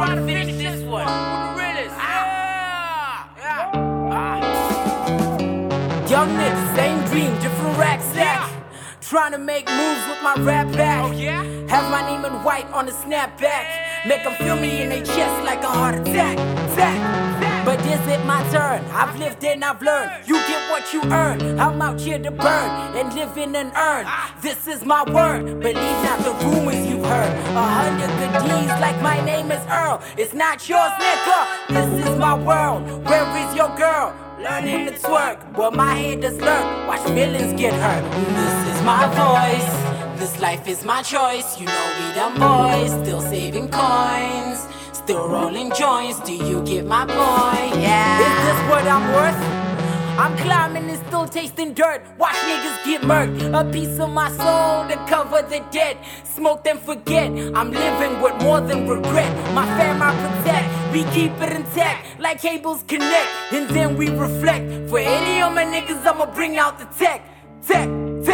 trying to finish this one. Who the realest? Young niggas, same dream, different rack sack. Trying to make moves with my rap back. Oh yeah? Have my name in white on the snapback. Make them feel me in their chest like a heart attack. But is it my turn? I've lived and I've learned. You get what you earn. I'm out here to burn and live in an urn. This is my word. Believe not the rumors you've heard. 100 good deeds like my name is Earl. It's not yours, nigga. This is my world. Where is your girl? Learning to twerk. Well, my head does lurk. Watch millions get hurt. This is my voice. This life is my choice. You know we them boys. Still saving coins. Still rolling joints, do you get my point? Yeah. Is this what I'm worth? I'm climbing and still tasting dirt. Watch niggas get murked. A piece of my soul to cover the dead. Smoke then forget. I'm living with more than regret. My fam I protect. We keep it intact like cables connect. And then we reflect. For any of my niggas, I'ma bring out the tech. Tech.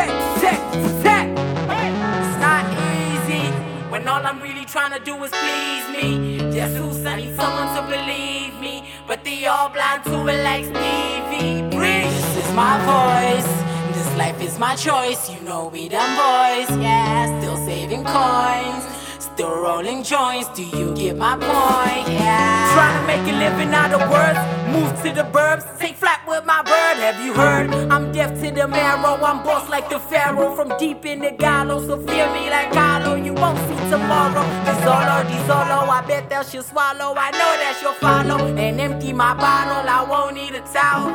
It's not easy when all I'm really trying to do is please me. Just who's I need someone to believe me, but they all blind to it like Stevie. Breathe. This is my voice. This life is my choice. You know we them boys. Yeah, still saving coins. Still rolling joints. Do you get my point? Yeah. Trying to make a living out of words. Move to the burbs. Take flight with my bird. Have you heard? I'm deaf to the marrow. I'm boss like the pharaoh. From deep in the gallows. So fear me like Carlo. You won't see tomorrow. Disolo. I bet that she'll swallow. I know that she'll follow. And empty my bottle. I won't need a towel.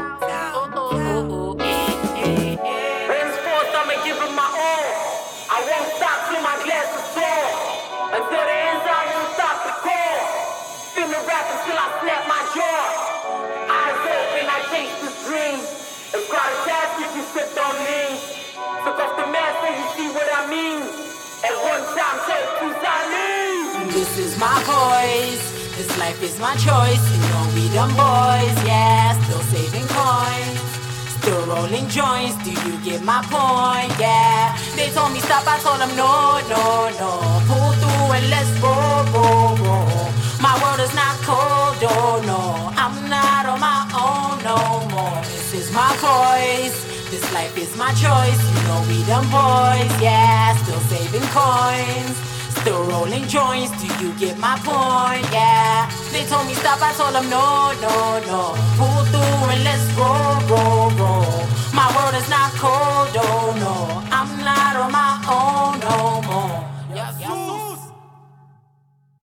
Henceforth, I'ma give it my all. I won't stop till my glass is full. Until the ends, I won't stop the call. Feel me rap until I snap my jaw. Eyes open, I chase this dream. It's got a task if you sipped on me. Took off the mask and you see what I mean. At one time, take two times. This is my voice. This life is my choice. You know we them boys. Yeah, still saving coins. Still rolling joints, do you get my point? Yeah. They told me stop, I told them no. Pull through and let's roll. My world is not cold, oh no. I'm not on my own no more. This is my voice. This life is my choice. You know we them boys. Yeah, still saving coins. Still rolling joints, do you get my point? Yeah. They told me stop, I told them no. Pull through and let's roll.